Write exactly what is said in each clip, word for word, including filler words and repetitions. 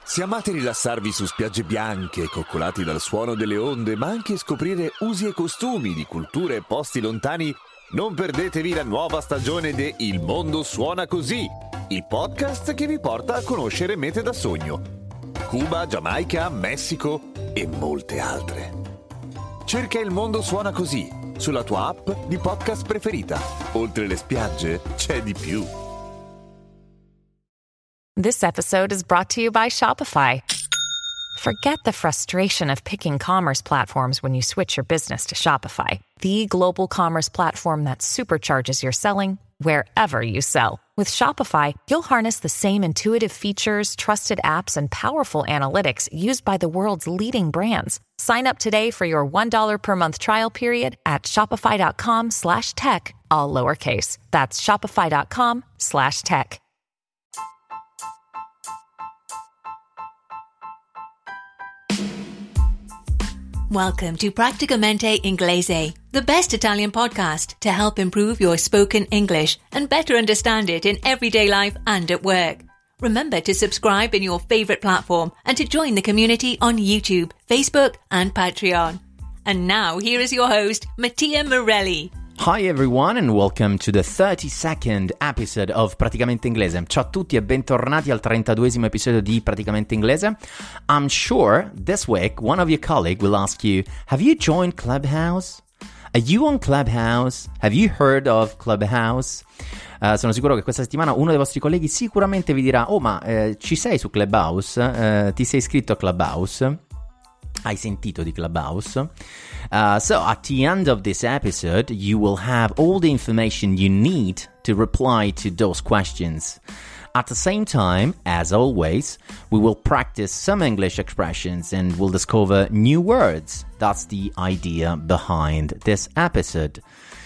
Se amate rilassarvi su spiagge bianche, coccolati dal suono delle onde, ma anche scoprire usi e costumi di culture e posti lontani, non perdetevi la nuova stagione de Il Mondo Suona Così, il podcast che vi porta a conoscere mete da sogno. Cuba, Giamaica, Messico e molte altre. Cerca Il Mondo Suona Così sulla tua app di podcast preferita. Oltre le spiagge c'è di più. This episode is brought to you by Shopify. Forget the frustration of picking commerce platforms when you switch your business to Shopify, the global commerce platform that supercharges your selling wherever you sell. With Shopify, you'll harness the same intuitive features, trusted apps, and powerful analytics used by the world's leading brands. Sign up today for your one dollar per month trial period at shopify.com slash tech, all lowercase. That's shopify.com slash tech. Welcome to Practicamente Inglese, the best Italian podcast to help improve your spoken English and better understand it in everyday life and at work. Remember to subscribe in your favorite platform and to join the community on YouTube, Facebook, and Patreon. And now, here is your host, Mattia Morelli. Hi everyone and welcome to the thirty-second episode of Praticamente Inglese. Ciao a tutti e bentornati al trentaduesimo episodio di Praticamente Inglese. I'm sure this week one of your colleagues will ask you, have you joined Clubhouse? Are you on Clubhouse? Have you heard of Clubhouse? Uh, sono sicuro che questa settimana uno dei vostri colleghi sicuramente vi dirà, oh ma eh, ci sei su Clubhouse? Uh, ti sei iscritto a Clubhouse? Hai sentito di Clubhouse? Uh, so at the end of this episode, you will have all the information you need to reply to those questions. At the same time, as always, we will practice some English expressions and we'll discover new words. That's the idea behind this episode.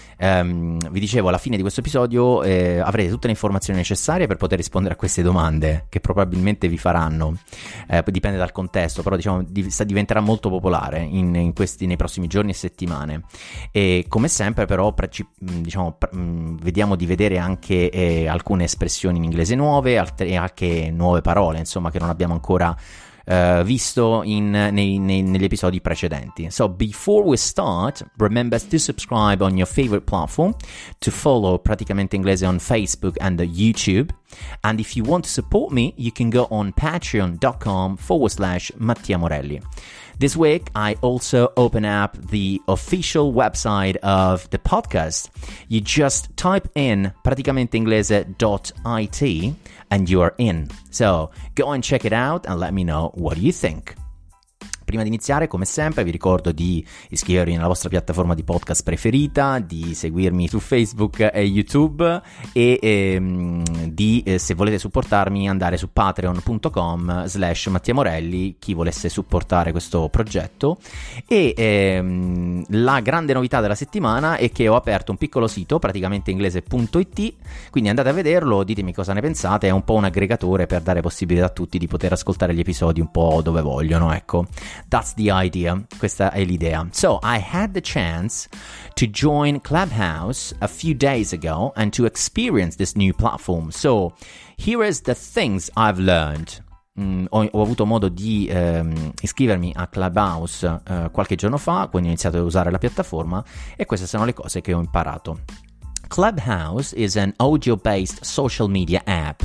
Um, vi dicevo, alla fine di questo episodio eh, avrete tutte le informazioni necessarie per poter rispondere a queste domande che probabilmente vi faranno, eh, dipende dal contesto, però diciamo div- diventerà molto popolare in, in questi, nei prossimi giorni e settimane. E come sempre però pre- ci, diciamo, pre- vediamo di vedere anche eh, alcune espressioni in inglese nuove e anche nuove parole, insomma, che non abbiamo ancora Uh, visto in, nei, nei, negli episodi precedenti. So before we start, remember to subscribe on your favorite platform, to follow Praticamente Inglese on Facebook and YouTube, and if you want to support me, you can go on patreon.com forward slash Mattia Morelli. This week, I also open up the official website of the podcast. You just type in praticamente-inglese dot it and you are in. So go and check it out and let me know what you think. Prima di iniziare, come sempre, vi ricordo di iscrivervi nella vostra piattaforma di podcast preferita, di seguirmi su Facebook e YouTube e ehm, di, eh, se volete supportarmi, andare su patreon.com slash Mattia Morelli, chi volesse supportare questo progetto. E ehm, la grande novità della settimana è che ho aperto un piccolo sito, praticamente-inglese punto it, quindi andate a vederlo, ditemi cosa ne pensate, è un po' un aggregatore per dare possibilità a tutti di poter ascoltare gli episodi un po' dove vogliono, ecco. That's the idea. Questa è l'idea. So, I had the chance to join Clubhouse a few days ago and to experience this new platform. So, here is the things I've learned. Mm, ho, ho avuto modo di ehm, iscrivermi a Clubhouse eh, qualche giorno fa, quando ho iniziato a usare la piattaforma, e queste sono le cose che ho imparato. Clubhouse is an audio-based social media app.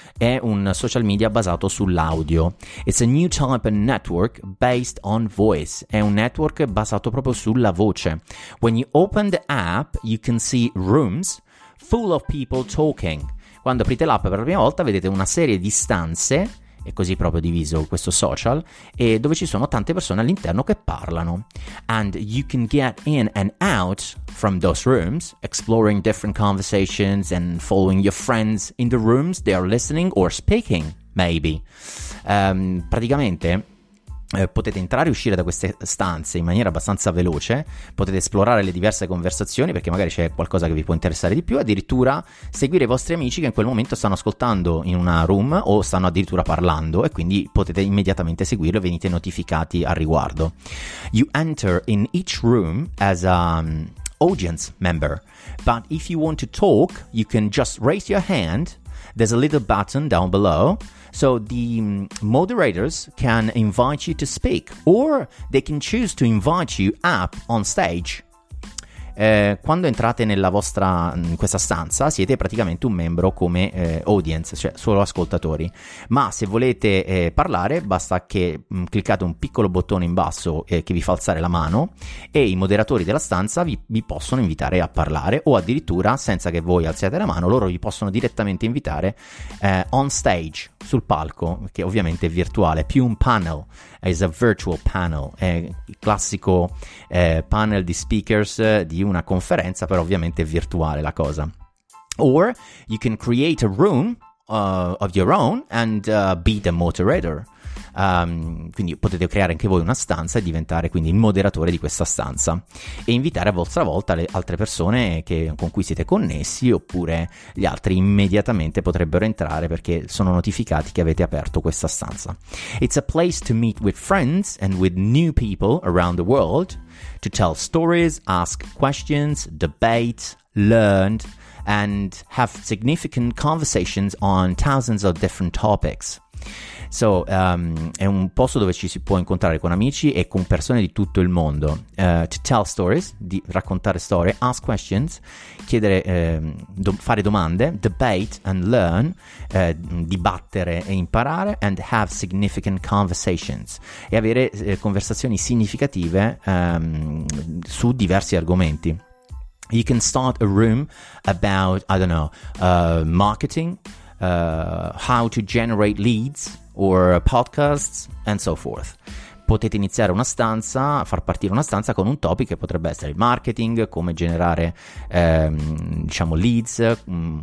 È un social media basato sull'audio. It's a new type of network based on voice. È un network basato proprio sulla voce. When you open the app, you can see rooms full of people talking. Quando aprite l'app per la prima volta, vedete una serie di stanze, è così proprio diviso questo social, e dove ci sono tante persone all'interno che parlano. And you can get in and out from those rooms, exploring different conversations and following your friends in the rooms they are listening or speaking, maybe. Um, praticamente Eh, potete entrare e uscire da queste stanze in maniera abbastanza veloce, potete esplorare le diverse conversazioni perché magari c'è qualcosa che vi può interessare di più, addirittura seguire i vostri amici che in quel momento stanno ascoltando in una room o stanno addirittura parlando, e quindi potete immediatamente seguirlo e venite notificati al riguardo. You enter in each room as a um, audience member, but if you want to talk, you can just raise your hand. There's a little button down below So the um, moderators can invite you to speak, or they can choose to invite you up on stage. Eh, quando entrate nella vostra in questa stanza siete praticamente un membro come eh, audience, cioè solo ascoltatori, ma se volete eh, parlare basta che mh, cliccate un piccolo bottone in basso eh, che vi fa alzare la mano e i moderatori della stanza vi, vi possono invitare a parlare, o addirittura senza che voi alziate la mano loro vi possono direttamente invitare eh, on stage, sul palco, che ovviamente è virtuale, più un panel, is a virtual panel, è il classico eh, panel di speakers eh, di una conferenza, però ovviamente è virtuale la cosa. Or you can create a room uh, of your own and uh, be the moderator. Um, quindi potete creare anche voi una stanza e diventare quindi il moderatore di questa stanza e invitare a vostra volta le altre persone che, con cui siete connessi, oppure gli altri immediatamente potrebbero entrare perché sono notificati che avete aperto questa stanza. It's a place to meet with friends and with new people around the world, to tell stories, ask questions, debate, learn and have significant conversations on thousands of different topics. So, um, è un posto dove ci si può incontrare con amici e con persone di tutto il mondo. Uh, to tell stories, di raccontare storie, ask questions, chiedere, eh, do- fare domande, debate and learn, eh, dibattere e imparare, and have significant conversations, e avere eh, conversazioni significative um, su diversi argomenti. You can start a room about, I don't know, uh, marketing, uh, how to generate leads, or podcasts, and so forth. Potete iniziare una stanza, far partire una stanza con un topic che potrebbe essere il marketing, come generare ehm, diciamo leads,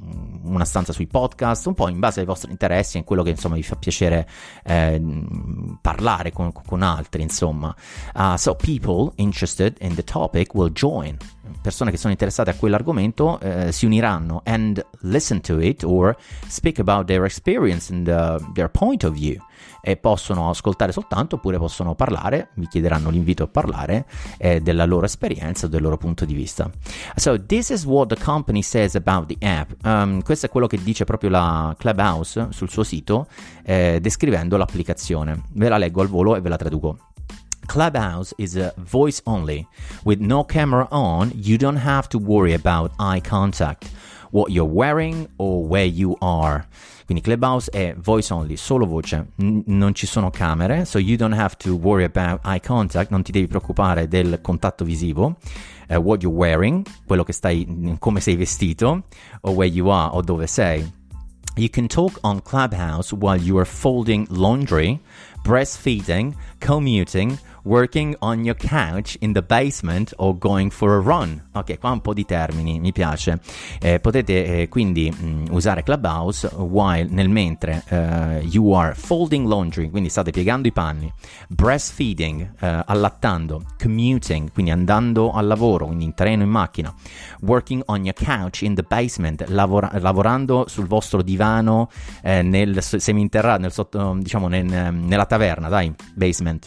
una stanza sui podcast, un po' in base ai vostri interessi e in quello che insomma vi fa piacere eh, parlare con, con altri, insomma. Uh, so people interested in the topic will join. Persone che sono interessate a quell'argomento eh, si uniranno and listen to it or speak about their experience and uh, their point of view, e possono ascoltare soltanto oppure possono parlare, vi chiederanno l'invito a parlare eh, della loro esperienza o del loro punto di vista. So this is what the company says about the app. Um, questo è quello che dice proprio la Clubhouse sul suo sito eh, descrivendo l'applicazione. Ve la leggo al volo e ve la traduco. Clubhouse is a voice only. With no camera on, you don't have to worry about eye contact, what you're wearing or where you are. Quindi Clubhouse è voice only, solo voce, N- non ci sono camere, so you don't have to worry about eye contact, non ti devi preoccupare del contatto visivo, uh, what you're wearing, quello che stai, come sei vestito, o where you are, o dove sei. You can talk on Clubhouse while you are folding laundry, breastfeeding, commuting, working on your couch in the basement or going for a run. Ok, qua un po' di termini, mi piace. Eh, potete eh, quindi mh, usare Clubhouse while, nel mentre uh, you are folding laundry, quindi state piegando i panni, breastfeeding, uh, allattando, commuting, quindi andando al lavoro, quindi in treno, in macchina, working on your couch in the basement, lavora- lavorando sul vostro divano eh, nel seminterrato, nel sotto, diciamo nel, nella taverna, dai, basement.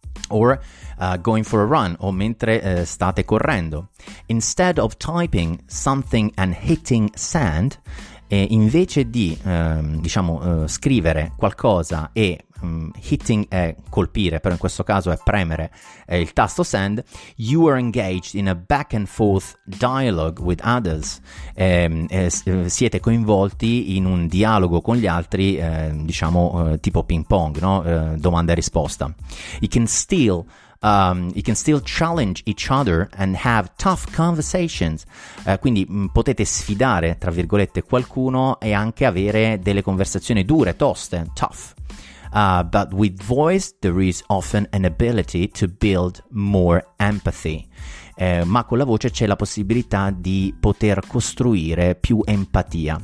Or uh, going for a run, o mentre uh, state correndo. Instead of typing something and hitting send, eh, invece di uh, diciamo uh, scrivere qualcosa e um, hitting è colpire, però in questo caso è premere eh, il tasto send, you are engaged in a back and forth dialogue with others. Eh, eh, siete coinvolti in un dialogo con gli altri, eh, diciamo eh, tipo ping pong, no? Eh, domanda e risposta. You can still Um, you can still challenge each other and have tough conversations. Uh, quindi mh, potete sfidare, tra virgolette, qualcuno e anche avere delle conversazioni dure, toste, tough. Uh, but with voice there is often an ability to build more empathy. Eh, ma con la voce c'è la possibilità di poter costruire più empatia.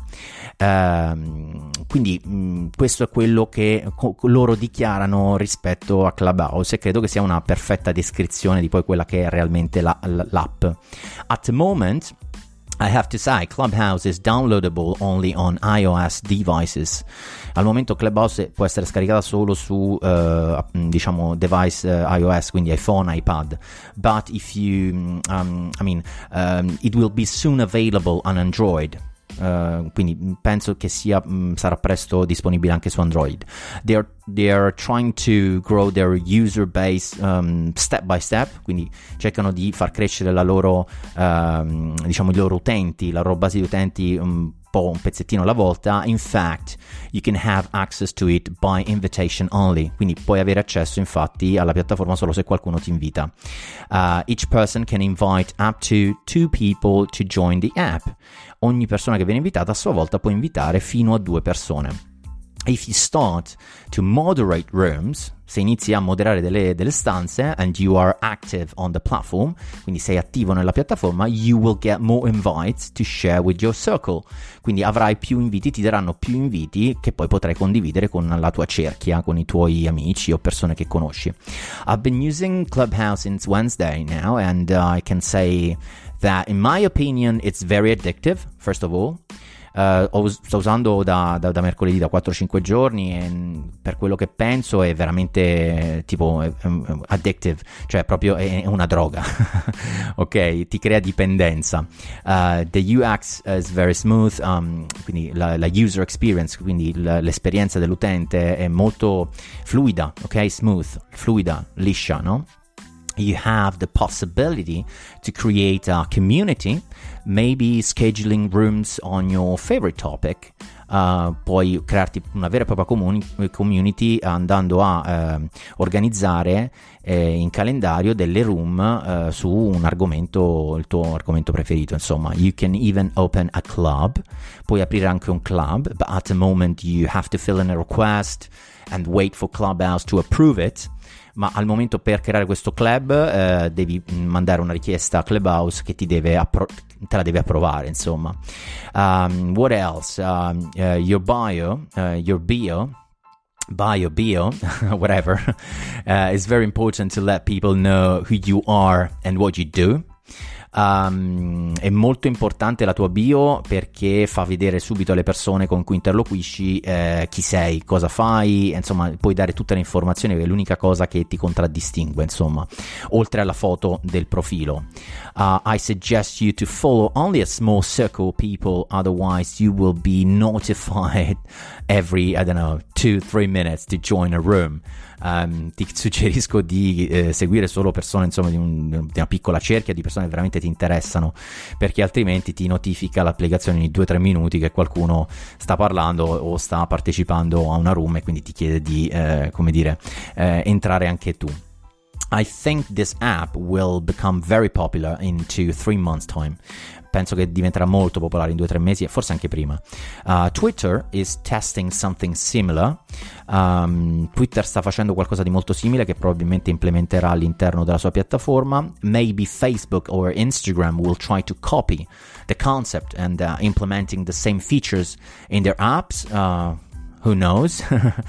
Uh, quindi mh, questo è quello che co- loro dichiarano rispetto a Clubhouse, e credo che sia una perfetta descrizione di poi quella che è realmente la, l'app. At the moment, I have to say, Clubhouse is downloadable only on iOS devices. Al momento Clubhouse può essere scaricata solo su, uh, diciamo, device uh, iOS, quindi iPhone, iPad. But if you, um, I mean, um, it will be soon available on Android. Uh, quindi penso che sia mh, sarà presto disponibile anche su Android. They are, they are trying to grow their user base um, step by step, quindi cercano di far crescere la loro uh, diciamo i loro utenti, la loro base di utenti un po' un pezzettino alla volta. In fact, you can have access to it by invitation only, quindi puoi avere accesso infatti alla piattaforma solo se qualcuno ti invita. Uh, each person can invite up to two people to join the app. Ogni persona che viene invitata a sua volta può invitare fino a due persone. If you start to moderate rooms, se inizi a moderare delle, delle stanze, and you are active on the platform, quindi sei attivo nella piattaforma, you will get more invites to share with your circle. Quindi avrai più inviti, ti daranno più inviti che poi potrai condividere con la tua cerchia, con i tuoi amici o persone che conosci. I've been using Clubhouse since Wednesday now, and uh, I can say that in my opinion it's very addictive, first of all. Uh, sto usando da, da, da mercoledì, da quattro cinque giorni, e per quello che penso è veramente tipo um, addictive, cioè proprio è, è una droga. Ok, ti crea dipendenza. Uh, the U X is very smooth, um, quindi la, la user experience, quindi l- l'esperienza dell'utente è molto fluida, ok, smooth, fluida, liscia, no? You have the possibility to create a community, maybe scheduling rooms on your favorite topic. Uh, puoi crearti una vera e propria comuni- community andando a uh, organizzare eh, in calendario delle room uh, su un argomento, il tuo argomento preferito, insomma. You can even open a club, puoi aprire anche un club, but at the moment you have to fill in a request and wait for Clubhouse to approve it. Ma al momento per creare questo club eh, devi mandare una richiesta a Clubhouse che ti deve appro- te la deve approvare, insomma. Um, what else? Um, uh, your bio, uh, your bio, bio, bio, whatever, uh, is very important to let people know who you are and what you do. Um, è molto importante la tua bio perché fa vedere subito alle persone con cui interloquisci eh, chi sei, cosa fai, insomma puoi dare tutte le informazioni, che è l'unica cosa che ti contraddistingue, insomma, oltre alla foto del profilo. uh, I suggest you to follow only a small circle of people, otherwise you will be notified every, I don't know, two, three minutes to join a room. Um, ti suggerisco di eh, seguire solo persone, insomma, di, un, di una piccola cerchia di persone che veramente ti interessano, perché altrimenti ti notifica l'applicazione ogni due tre minuti che qualcuno sta parlando o sta partecipando a una room, e quindi ti chiede di eh, come dire eh, entrare anche tu. I think this app will become very popular in two, three months time. Penso che diventerà molto popolare in due o tre mesi, e forse anche prima. Uh, Twitter is testing something similar. Um, Twitter sta facendo qualcosa di molto simile che probabilmente implementerà all'interno della sua piattaforma. Maybe Facebook or Instagram will try to copy the concept and uh, implementing the same features in their apps. Uh, who knows?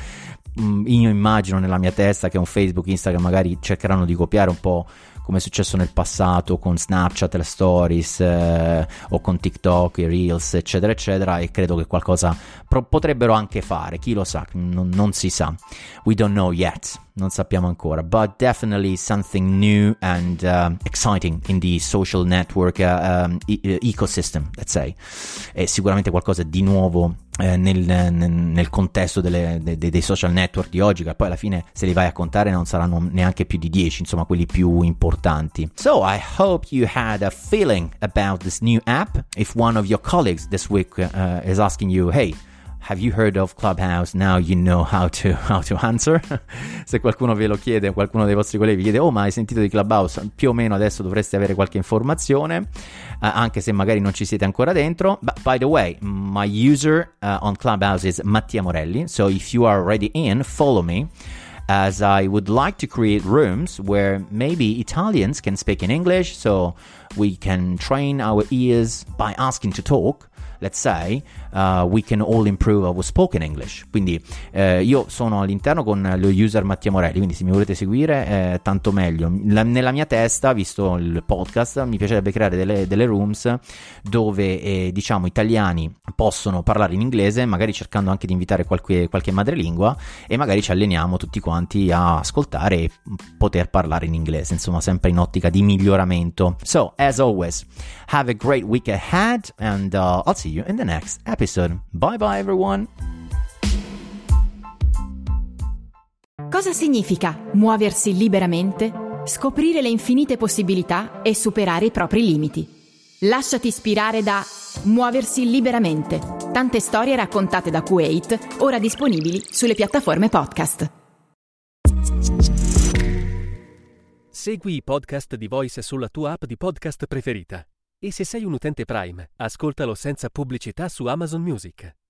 Io immagino nella mia testa che un Facebook, Instagram magari cercheranno di copiare un po' come è successo nel passato con Snapchat, le stories, eh, o con TikTok, i Reels, eccetera eccetera, e credo che qualcosa pro- potrebbero anche fare, chi lo sa, non, non si sa. We don't know yet, non sappiamo ancora, but definitely something new and uh, exciting in the social network uh, um, e- ecosystem, let's say. È sicuramente qualcosa di nuovo Eh, nel, nel, nel contesto delle, de, dei social network di oggi, che poi alla fine se li vai a contare non saranno neanche più di dieci, insomma quelli più importanti. So I hope you had a feeling about this new app. If one of your colleagues this week uh, is asking you, hey, have you heard of Clubhouse? Now you know how to, how to answer. Se qualcuno ve lo chiede, qualcuno dei vostri colleghi vi chiede, oh ma hai sentito di Clubhouse? Più o meno adesso dovreste avere qualche informazione, uh, anche se magari non ci siete ancora dentro. But by the way, my user uh, on Clubhouse is Mattia Morelli, so if you are already in, follow me, as I would like to create rooms where maybe Italians can speak in English, so we can train our ears by asking to talk. Let's say uh, we can all improve our spoken English. Quindi eh, io sono all'interno con lo user Mattia Morelli, quindi se mi volete seguire eh, tanto meglio. La, nella mia testa, visto il podcast, mi piacerebbe creare delle, delle rooms dove eh, diciamo italiani possono parlare in inglese, magari cercando anche di invitare qualche, qualche madrelingua, e magari ci alleniamo tutti quanti a ascoltare e poter parlare in inglese, insomma sempre in ottica di miglioramento. So as always, have a great week ahead, and uh, I'll see see you in the next episode. Bye bye everyone! Cosa significa muoversi liberamente, scoprire le infinite possibilità e superare i propri limiti? Lasciati ispirare da Muoversi liberamente. Tante storie raccontate da Kuwait, ora disponibili sulle piattaforme podcast. Segui i podcast di Voice sulla tua app di podcast preferita. E se sei un utente Prime, ascoltalo senza pubblicità su Amazon Music.